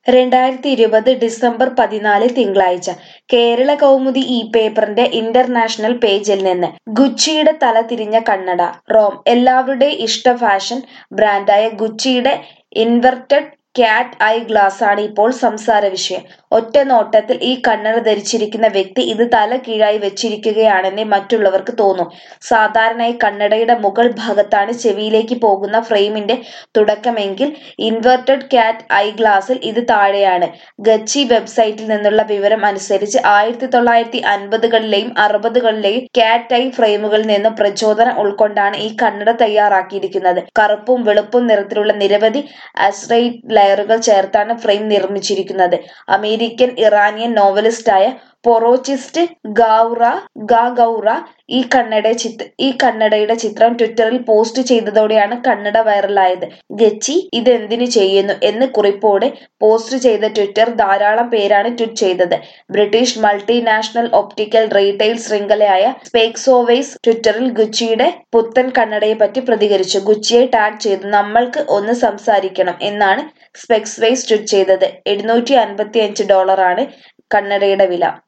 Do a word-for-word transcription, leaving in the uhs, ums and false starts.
രണ്ടായിരത്തി ഇരുപത് ഡിസംബർ പതിനാല് തിങ്കളാഴ്ച കേരള കൗമുദി ഈ പേപ്പറിന്റെ ഇന്റർനാഷണൽ പേജിൽ നിന്ന് ഗുച്ചിയുടെ തല തിരിഞ്ഞ കണ്ണട റോം എല്ലാവരുടെയും ഇഷ്ട ഫാഷൻ ബ്രാൻഡായ ഗുച്ചിയുടെ ഇൻവെർട്ടഡ് ക്യാറ്റ് ഐ ഗ്ലാസ് ആണ് ഇപ്പോൾ സംസാര വിഷയം. ഒറ്റ നോട്ടത്തിൽ ഈ കണ്ണട ധരിച്ചിരിക്കുന്ന വ്യക്തി ഇത് തല കീഴായി വെച്ചിരിക്കുകയാണെന്നേ മറ്റുള്ളവർക്ക് തോന്നൂ. സാധാരണയായി കണ്ണടയുടെ മുകൾ ഭാഗത്താണ് ചെവിയിലേക്ക് പോകുന്ന ഫ്രെയിമിന്റെ തുടക്കമെങ്കിൽ ഇൻവെർട്ടഡ് ക്യാറ്റ് ഐ ഗ്ലാസിൽ ഇത് താഴെയാണ്. ഗച്ചി വെബ്സൈറ്റിൽ നിന്നുള്ള വിവരം അനുസരിച്ച് ആയിരത്തി തൊള്ളായിരത്തി അൻപതുകളിലെയും അറുപതുകളിലെയും ക്യാറ്റ് ഐ ഫ്രെയിമുകളിൽ നിന്നും പ്രചോദനം ഉൾക്കൊണ്ടാണ് ഈ കണ്ണട തയ്യാറാക്കിയിരിക്കുന്നത്. കറുപ്പും വെളുപ്പും നിറത്തിലുള്ള നിരവധി അസ്ട്രൈറ്റ് ലെയറുകൾ ചേർത്താണ് ഫ്രെയിം നിർമ്മിച്ചിരിക്കുന്നത്. അമേരിക്കൻ ഇറാനിയൻ നോവലിസ്റ്റായ പൊറോച്ചിസ്റ്റ് ഗാവുറ ഗാഗൗറ ഈ കണ്ണട ചിത്ര ഈ കണ്ണടയുടെ ചിത്രം ട്വിറ്ററിൽ പോസ്റ്റ് ചെയ്തതോടെയാണ് കണ്ണട വൈറലായത്. ഗച്ചി ഇതെന്തിനു ചെയ്യുന്നു എന്ന് കുറിപ്പോടെ പോസ്റ്റ് ചെയ്ത ട്വിറ്റർ ധാരാളം പേരാണ് ട്വീറ്റ് ചെയ്തത്. ബ്രിട്ടീഷ് മൾട്ടിനാഷണൽ ഒപ്റ്റിക്കൽ റീറ്റെയിൽ ശൃംഖലയായ സ്പെക്സോവെയ്സ് ട്വിറ്ററിൽ ഗുച്ചിയുടെ പുത്തൻ കണ്ണടയെ പറ്റി പ്രതികരിച്ചു. ഗുച്ചിയെ ടാഗ് ചെയ്തു "നമ്മൾക്ക് ഒന്ന് സംസാരിക്കണം" എന്നാണ് സ്പെക്സ്വേസ് ട്വീറ്റ് ചെയ്തത്. എഴുന്നൂറ്റി അൻപത്തി അഞ്ച് ഡോളറാണ് കണ്ണടയുടെ വില.